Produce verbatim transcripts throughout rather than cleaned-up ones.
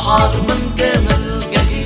बहार बन के मिल गई।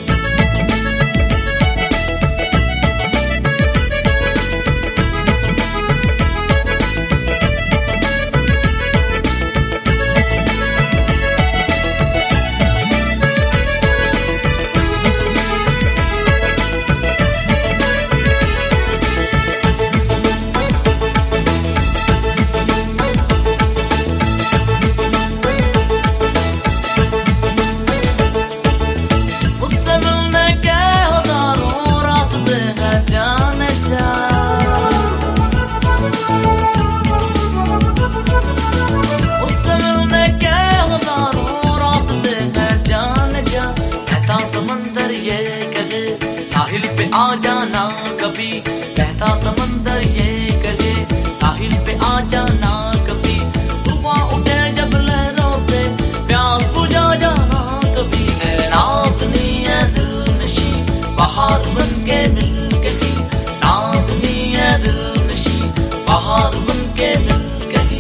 साहिल पे आ जाना कभी, बहता समंदर ये कहे साहिल पे आ जाना कभी। तूफान उठे जब लहरों से प्यास बुझा जाना कभी। है नाज़नी है दिल नशी बहार बन के मिल गई। नाज़नी है दिल नशी बहार बन के मिल गई।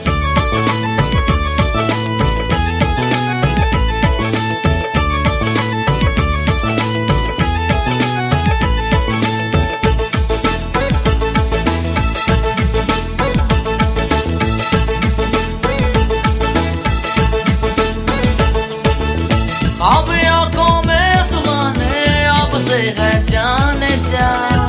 अब आंखों में सुहाने अब से है जाने जा।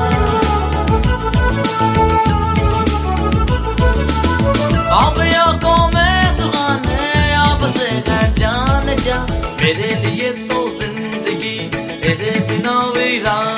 अब आंखों में सुहाने अब से है जाने जा। मेरे लिए तो जिंदगी तेरे बिना वीरान